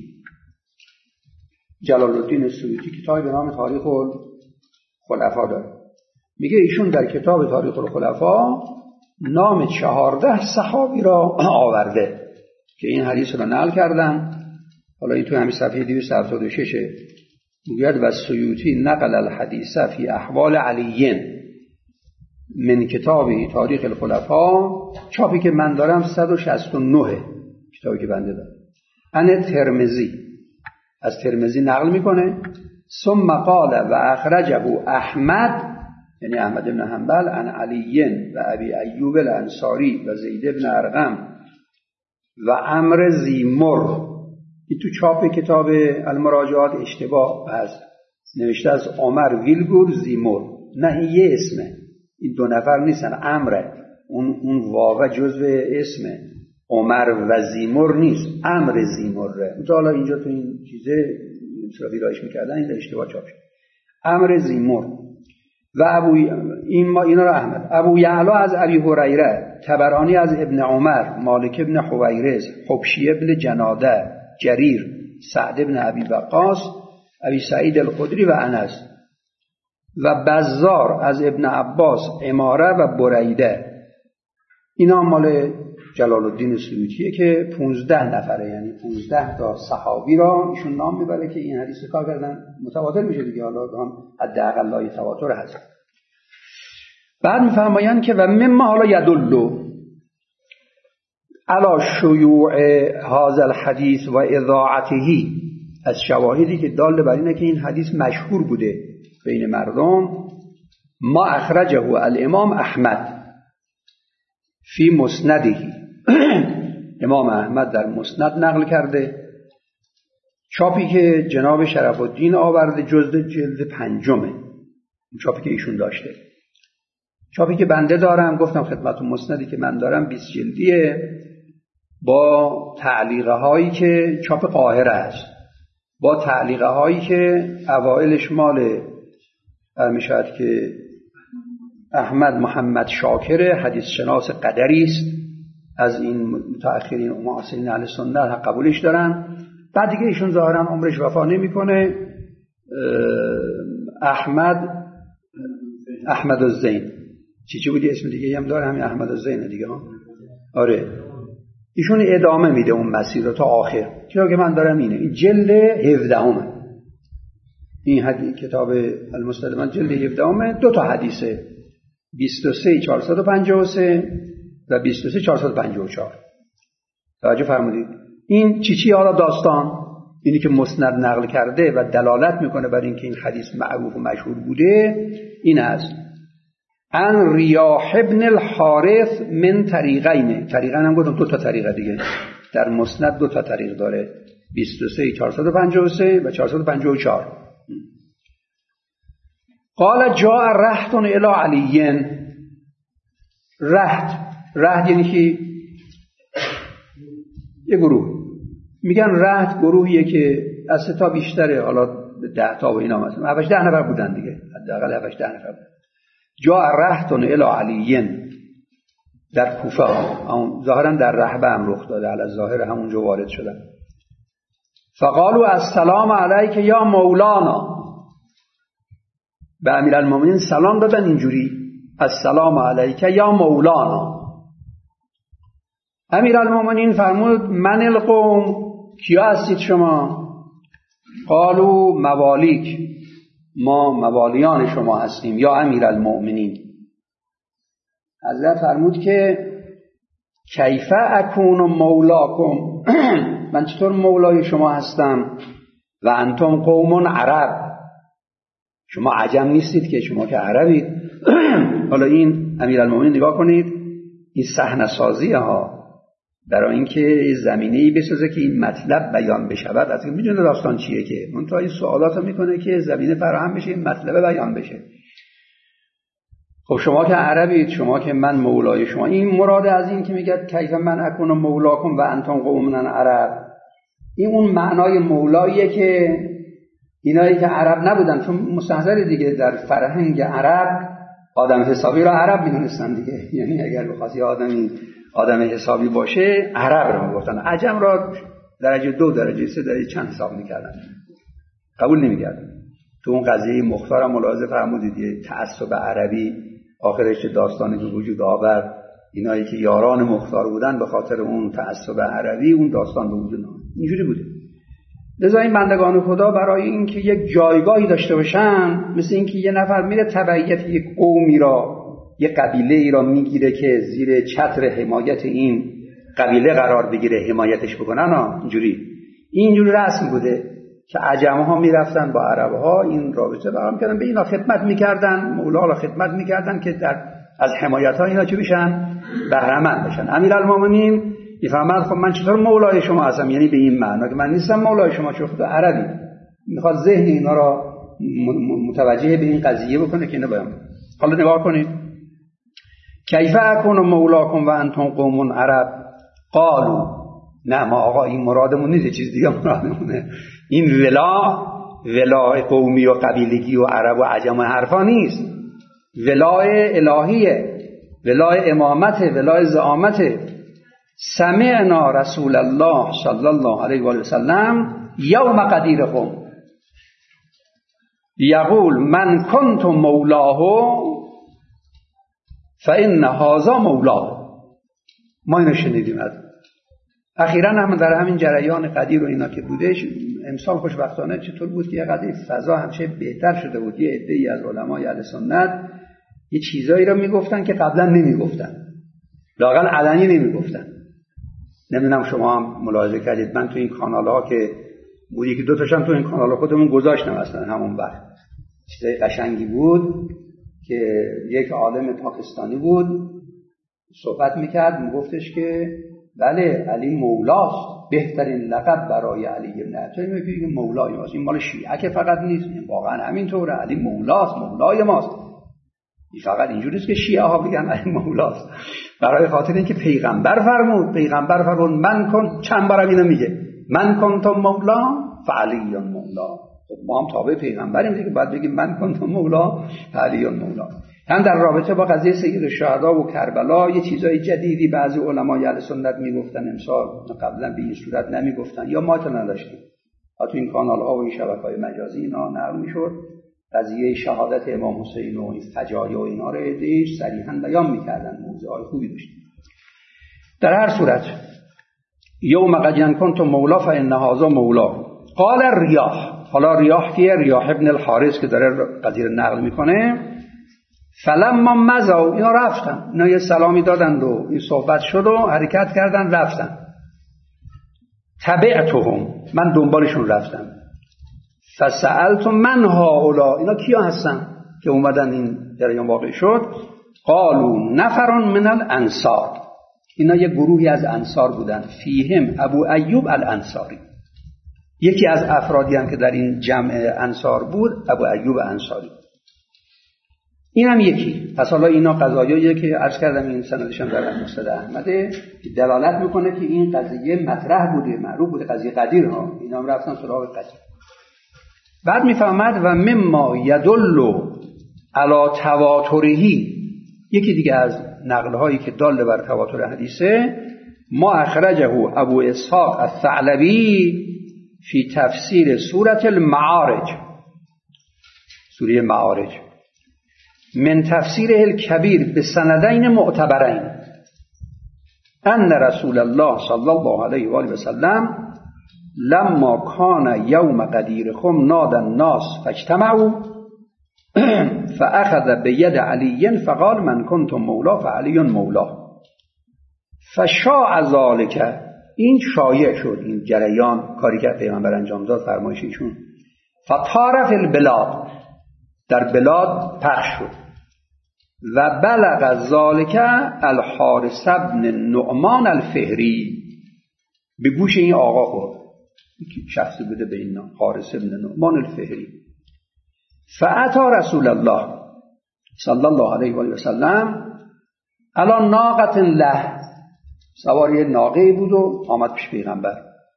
جلال الدین سیوطی، کتابی به نام تاریخ الخلفا داره. میگه ایشون در کتاب تاریخ الخلفا نام چهارده صحابی را آورده که این حدیث را نقل کردن. حالا این تو همین صفحه دویست و هفتاد و شش میگه و سیوطی نقل الحدیث فی احوال علیین من کتابی تاریخ الخلفا، چاپی که من دارم صد و شصت و نه، کتابی که بنده دارم، ان ترمذی، از ترمذی نقل میکنه، ثم قال و اخرجه احمد، یعنی احمد بن حنبل، عن علیین و ابی ایوب الانصاری و زید بن ارقم و عمرو زیمر. این تو چاپ کتاب المراجعات اشتباه هست، نوشته از عمر ویلگور زیمر، نه این یه اسمه، این دو نفر نیستن، عمره، اون اون واو جزو اسمه، عمر و زیمر نیست، عمرو زیمره. حالا اینجا تو این چیزه مثلا ویرایش میکردن، این اشتباه چاپ شد، عمرو زیمر. و ابو این ما اینا را احمد، ابو یعلا از ابی هریره، طبرانی از ابن عمر، مالک ابن حویرث، حبشی ابن جناده، جریر، سعد ابن ابی وقاص، ابی سعید الخدری و انس، و بزار از ابن عباس، اماره و بریده. اینا مال جلال الدین سیوطیه که پونزده نفره، یعنی پونزده تا صحابی را ایشون نام میبره که این حدیث کار کردن، متواتر میشه دیگه، حالا هم حداقل لای تواتر هست. بعد میفرمایند که و مما حالا یدلو علی شیوع هذا الحدیث و اذاعته، از شواهدی که دال بر اینه که این حدیث مشهور بوده بین مردم، ما اخرجه الامام احمد فی مسنده، امام احمد در مسند نقل کرده، چاپی که جناب شرف الدین آورده جزء جلد پنجمه، چاپی که ایشون داشته. چاپی که بنده دارم، گفتم خدمتتون مسندی که من دارم بیست جلدیه، با تعلیقه هایی که چاپ قاهره است، با تعلیقه هایی که اوائلش مال میشد که احمد محمد شاکر، حدیث شناس قدری است، از این متأخرین و معاصرین اهل سنت قبولش دارن. بعد دیگه ایشون ظاهرا عمرش وفا نمیکنه. احمد احمد الزین چی چی بودی اسم دیگه هم داره، همین احمد الزین دیگه ها. آره ایشون ادامه میده اون مسیر رو تا آخر. چرا که من دارم اینه، این جلد هفدهم، این حدیث کتاب المستدرک جلد هفدهم، دو تا حدیثه، بیست و سه چهارصد و پنجاه و سه و بیست و سه چهارصد و پنجاه و چهار. توجه فرمودید. این چی چی حالا داستان اینی که مسند نقل کرده و دلالت میکنه بر اینکه این حدیث معروف و مشهور بوده این است: ان ریاح ابن الحارث من طریقین. طریقین هم گفتم دو تا طریقه دیگه در مسند، دو تا طریق داره، بیست و سه چهارصد و پنجاه و سه و چهارصد و پنجاه و چهار. قال جاء رهط الی علی. رهط رهط یعنی که یه گروه، میگن رهط گروهیه که از سه تا بیشتره، حالا ده تا و اینا، مثلا هفتش ده نفر بودن دیگه، حداقل هفتش ده نفر بودن. جاء رهط الی علی در کوفه، ظاهرا در رهبه هم رخ داده، علی ظاهر همونجا وارد شدن. فقالوا السلام علیک یا مولانا. به امیرالمومنین سلام دادن اینجوری: السلام علیک یا مولانا. امیرالمومنین فرمود: من القوم، کیا هستید شما؟ قالوا موالیک، ما موالیان شما هستیم یا امیرالمومنین. حضرت فرمود که کیف اکون مولاکم، من چطور مولای شما هستم؟ و انتم قوم عرب، شما عجم نیستید که، شما که عربید. حالا این امیرالمومنین نگاه کنید، این صحنه سازی ها برای اینکه زمینه‌ای بسازه که این مطلب بیان بشود. از این میدونه داستان چیه که من تا این سوالات رو میکنه که زمینه فراهم بشه، این مطلب بیان بشه. خب شما که عربید، شما که من مولای شما، این مراد از این که میگه کیف من اکون مولاکم و انتم قوم عرب، این اون معنای مولاییه که اینایی که عرب نبودن، چون مستحضر دیگه در فرهنگ عرب آدم حسابی را عرب میدونستن دیگه، یعنی اگر بخواد یه آدمی آدم حسابی باشه عرب را میگفتن، عجم را درجه دو درجه سه درجه چند حساب میکردن، قبول نمیکردن. تو اون قضیه مختار ملاحظه فرمودید یه تعصب عربی آخرش داستانی که وجود آورد، اینایی که یاران مختار بودن به خاطر اون تعصب عربی اون داستان به وجود آمد. اینجوری بوده. لذا این بندگان خدا برای اینکه یک جایگاهی داشته باشن، مثل اینکه یه نفر میره تبعیت یک قومی را، یک قبیله ای را میگیره که زیر چتر حمایت این قبیله قرار بگیره، حمایتش بکنن ها. اینجوری اینجوری رسم بوده که عجم‌ها میرفتن با عرب‌ها این رابطه برقرار می‌کردن، به اینا خدمت می‌کردن، مولا را خدمت می‌کردن که در از حمایت‌ها اینا چه بشن؟ بهره مند بشن. امیرالمومنین میفهمد خب من چطور مولای شما هستم، یعنی به این معنا که من نیستم مولای شما، چون خود عربی میخواد ذهن اینا را متوجه به این قضیه بکنه که اینا بیان. حالا نگاه کنید: کیف اکون مولاکم و انتم قوم عرب. قالوا، نه ما آقا این مرادمون نیست، چیز دیگه مرادمونه. این ولا ولا قومی و قبیلگی و عرب و عجم و حرفا نیست، ولای الهیه، ولای امامته، ولای زعامته. سمعنا رسول الله صلی الله علیه و آله و سلم یوم قدیرکم یقول من کنت مولاه فان هذا مولاه. ما اینو شنیدیم. اخیراً هم در همین جریان قدیر و اینا که بودش، امسال خوشبختانه چطور بود که یه قضیه فضا همچه بهتر شده بود، یه عده‌ای از علمای اهل سنت یه چیزایی رو میگفتن که قبلا نمیگفتن، لااقل علنی نمیگفتن. نمیدونم شما هم ملاحظه کردید، من تو این کانال‌ها که بود، یکی دو تاشم تو این کانال خودمون گذاشتم اصلا همون وقت، چیزای قشنگی بود که یک عالم پاکستانی بود صحبت میکرد، میگفتش که بله علی مولاست، بهترین لقب برای علی ابن ابی طالب میگه مولای ماست. این مال شیعه که فقط نیست، واقعا همینطوره، علی مولاست، مولای ماست. این فقط اینجوری است که شیعه ها بگن علی مولاست، برای خاطر اینکه پیغمبر فرمود، پیغمبر فرمود من کن، چند بار اینو میگه، من کنتم مولا فعلی مولا. خب ما هم تابع پیغمبریم دیگه، باید بگیم من کنتم مولا فعلی مولا. هم در رابطه با قضیه سید الشهدا و کربلا یه چیزای جدیدی بعضی علمای اهل سنت میگفتن امسال قبلا به این صورت نمیگفتن یا ما تا نداشتیم. ها تو این کانال ها و این شبکه‌های مجازی اینا نقل میشد. قضیه شهادت امام حسین و این فجایع و اینا رو دیش صریحا بیان میکردن، موضوعای خوبی داشت. در هر صورت یوم قد کنتم مولا فان هذا مولا قال الریاح. حالا ریاح کیه؟ ریاح ابن الحارث که داره قضیه نقل میکنه. فلما مضوا، اینا رفتن، اینا یه سلامی دادند و این صحبت شد و حرکت کردن رفتن. تبعتهم، من دنبالشون رفتم. فسألت من هؤلاء، اینا کیا هستن که اومدن این جریان واقع شد؟ قالوا نفر من الانصار، اینا یه گروهی از انصار بودن. فیهم ابو ایوب الانصاری، یکی از افرادی هم که در این جمع انصار بود ابو ایوب انصاری. این هم یکی. پس حالا اینا قضایاییه که عرض کردم این سندش هم در مسند احمده دلالت میکنه که این قضیه مطرح بوده، معروف بوده، قضیه قدیر ها. اینا هم رفتن سراغ قدیر. بعد میفهمد و مما یدل علی تواترهی، یکی دیگه از نقل هایی که دال بر تواتر حدیثه، ما اخرجه ابو اسحاق الثعلبی فی تفسیر سوره المعارج، سوره معارج، من تفسیره الکبیر به سندین معتبرین ان رسول الله صلی الله علیه و آله و سلم لما کان یوم قدیرکم نادى الناس فاجتمعوا فاخذ بید علی فقال من کنتم مولا فعلی مولا فشاع ذلك. این شایع شد، این جریان، کاری که پیغمبر انجام داد، فرمایش ایشون. فطار فی البلاد، در بلاد پخش شد. و بلغ ذلك الحارث بن نعمان الفهری، به گوش این آقا خورد، شخصی بوده به این نام، حارث بن نعمان الفهری. فاتی رسول الله صلی الله علیه و آله و سلم علی ناقة له، سواری ناقه بود و آمد پیش پیغمبر.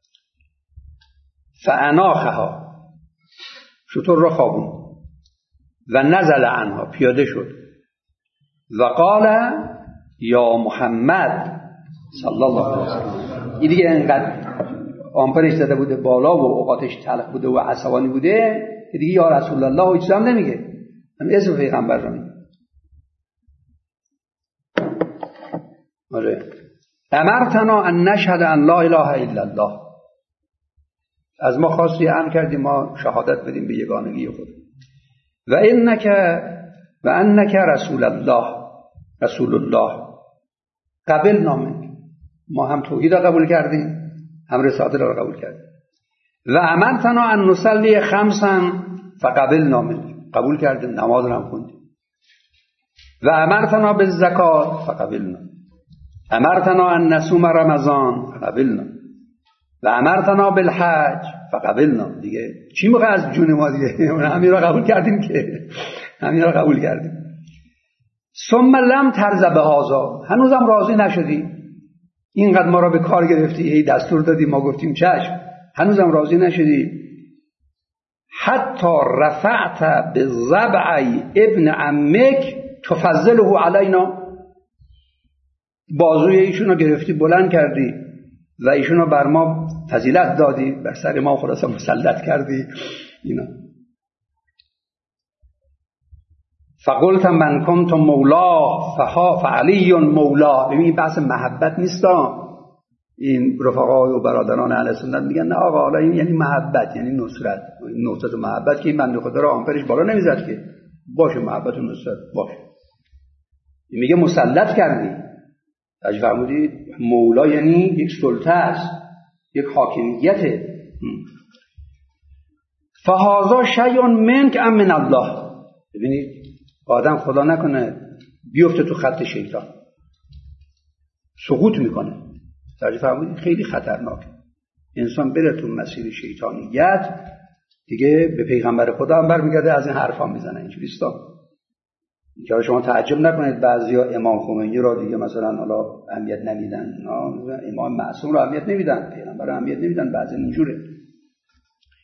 فاناخها، شتر را خوابون. و نزل عنها، پیاده شد. و قال یا محمد صلی الله علیه و سلم. این دیگه انقدر آمپرش زده بوده بالا و اوقاتش تلخ بوده و عصبانی بوده که دیگه یا رسول الله و چیز هم نمیگه، هم اسم پیغمبر رو میگه. آره امرتنا ان نشهد ان لا اله الا الله، از ما خواستی امر کردی ما شهادت بدیم به یگانگی خود. و انک و انک رسول الله، رسول الله قبل نامه، ما هم توحید را قبول کردیم هم رسالت را قبول کردیم. و امرتنا ان نصلی خمسا فقبل نامه، قبول کردیم، نماز را هم خوندیم. و امرتنا بالزکات فقبلنا، امرتنا ان نصوم رمضان فقبلنا، و امرتنا بالحج فقبلنا. دیگه چی میخواد از جون ما دیگه؟ همین را قبول کردیم که همین را قبول کردیم. ثم لم ترض بهذا، هنوزم راضی نشدی، اینقدر ما را به کار گرفتی، هی دستور دادی ما گفتیم چشم، هنوزم راضی نشدی. حتی رفعت بالضبع ابن عمک تفضله علینا، بازوی ایشون رو گرفتی بلند کردی و ایشون رو بر ما فضیلت دادی، بر سر ما خلاصا مسلط کردی. اینا فقلت من کنت مولا فها فعلی مولا. ببین بحث محبت نیستا، این رفقای و برادران اهل سنت میگن نه آقا حالا این یعنی محبت، یعنی نصرت، نصرت و محبت که این بنده خدا رو آمپرش بالا نمیزد که باشه محبت و نصرت باشه، میگه مسلط کردی. اگه فرمودید مولا یعنی یک سلطه است، یک حاکمیته. فهذا شیء منک ام من الله. ببینید آدم خدا نکنه بیفته تو خط شیطان، سقوط میکنه. اگه فرمودید خیلی خطرناکه انسان بره تو مسیر شیطانیت، دیگه به پیغمبر خدا هم برمیگرده از این حرفا میزنه. اینجوری است که شما تعجب نکنید بعضیا امام خمینی را دیگه مثلا حالا اهمیت نمیدن، امام معصوم را اهمیت نمیدن، پیغمبر را اهمیت نمیدن، بعضی اینجوره.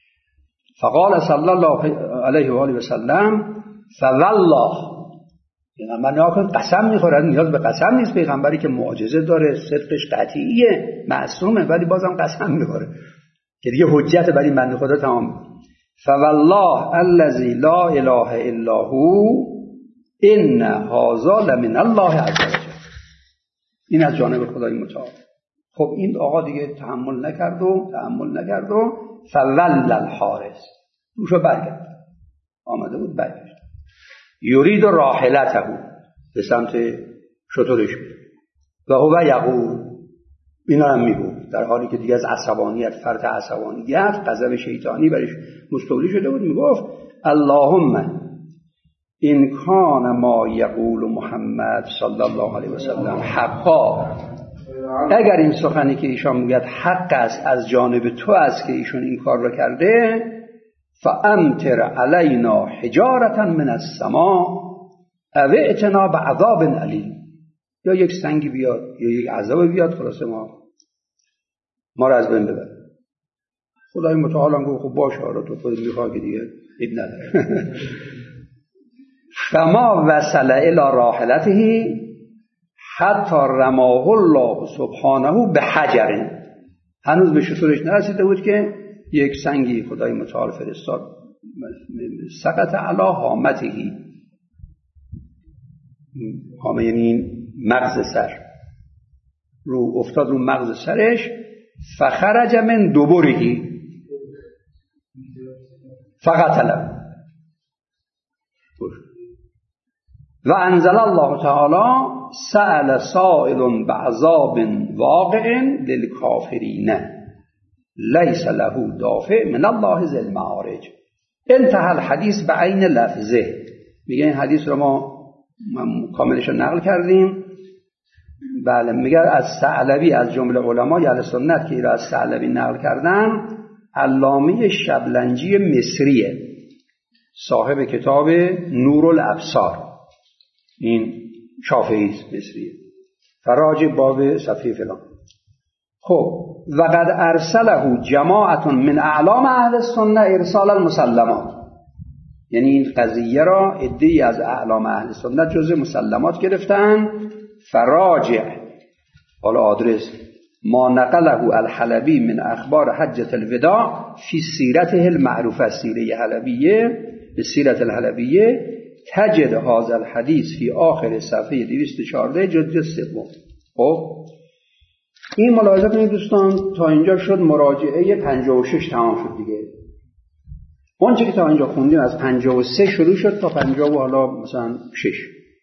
فقال صلی الله علیه و آله و سلم فوالله، پیغمبر نگاه قسم میخورد، نیاز به قسم نیست. پیغمبری که معجزه داره، صدقش قطعیه، معصومه، ولی بازم قسم میخوره که دیگه حجت برای بنده خدا تمام. فوالله الذی لا اله الا هو ان هذا لمن الله عز وجل. این از جانب خدای متعال. خب این آقا دیگه تحمل نکرد و تحمل نکرد و فول الحارس روشو برگرد، آمده بود برگشت. یرید راحلته، به سمت شترش بود. و هو یقول، اینا هم میگو در حالی که دیگه از عصبانیت، فرط عصبانیت، غضب شیطانی برش مستولی شده بود، میگفت اللهم این کان ما یقول محمد صلی الله علیه و سلم حقا، اگر این سخنی که ایشان میگه حق است، از جانب تو است که ایشون این کار رو کرده، فامطر علینا حجارة من السماء او ائتنا بعذاب علیم، یا یک سنگی بیاد یا یک عذاب بیاد، خلاصه ما ما را از بین ببر. خدای متعال هم گفت خب باشه، حالا تو خودت میخوای که دیگه عیب نداره. فما وصل الی راحلته حتی رماه الله سبحانه به حجر، هنوز به شترش نرسیده بود که یک سنگی خدای متعال فرستاد، سقط علی هامته، هامه یعنی مغز سر، رو افتاد رو مغز سرش. فخرج من دبره فقتله. و انزل الله تعالی سأل سائل بعذاب واقع للکافرین لیس له دافع من الله ذی المعارج. انتهى الحدیث به عین لفظه. میگه این حدیث رو ما کاملش رو نقل کردیم. بله، میگه از ثعلبی، از جمله علمای اهل سنت که این را از ثعلبی نقل کردن، علامه شبلنجی مصریه، صاحب کتاب نور الابصار، این شافعی مصریه، فراج باب صفحه فلان. خب وقد ارسله جماعت من اعلام اهل السنه ارسال المسلمات، یعنی این قضیه را عده‌ای از اعلام اهل سنت جزء مسلمات گرفتن. فراجع، حالا آدرس، ما نقله الحلبی من اخبار حجة الوداع فی سیرته المعروفه، سیره حلبیه، به سیرت الحلبیه، تجد هذا الحدیث فی آخر صفحه دویست و چهارده جلد سوم. خب این ملاحظه کنید دوستان، تا اینجا شد مراجعه پنجاه و شش تمام شد دیگه. اون چه که تا اینجا خوندیم از پنجاه و سه شروع شد تا پنجاه و حالا مثلا شش.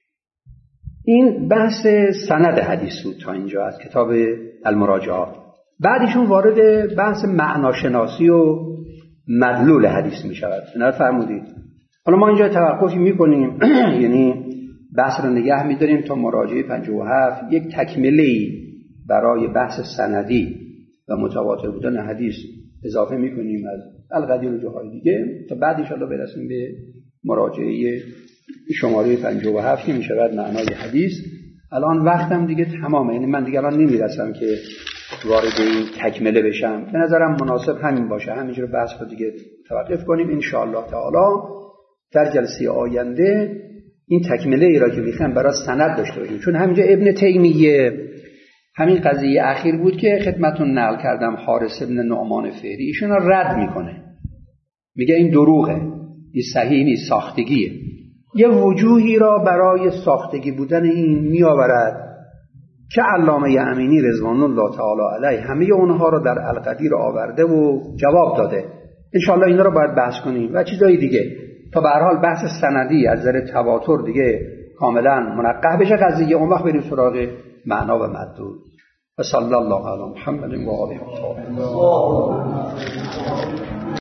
این بحث سند حدیث بود تا اینجا از کتاب المراجعات. بعدشون وارد بحث معناشناسی و مدلول حدیث می شود. اینا فرمودید. حالا ما اینجا توقفی می کنیم، یعنی بحث رو نگه می داریم تا مراجعه پنجاه و هفت. یک تکمله‌ای برای بحث سندی و متواتر بودن حدیث اضافه می کنیم از القدیر و جاهای دیگه، تا بعد ان شاءالله برسیم به مراجعه شماره پنجاه و هفت که می شود معنای حدیث. الان وقتم دیگه تمامه، یعنی من دیگه الان نمیرسم که وارد این تکمله بشم. به نظرم مناسب همین باشه، همینجور بحث رو دیگه توقف کنیم. ان شاء الله تعالی در جلسه آینده این تکمله ای را که میخوام برای سند داشته باشیم، چون همینجا ابن تیمیه همین قضیه اخیر بود که خدمتون نقل کردم، حارث ابن نعمان فهری، ایشون رو رد میکنه، میگه این دروغه، این صحیح نیست، ساختگیه. یه وجوهی را برای ساختگی بودن این میآورد که علامه امینی رضوان الله تعالی علیه همه اونها را در القدیر آورده و جواب داده. انشاءالله اینا رو باید بحث کنیم و چیزای دیگه، تا به هر حال بحث سندی از نظر تواتر دیگه کاملا منقح بشه قضیه، اون وقت بریم سراغ معنا و مدلول. و صلی الله علی محمد و آله و صحبه.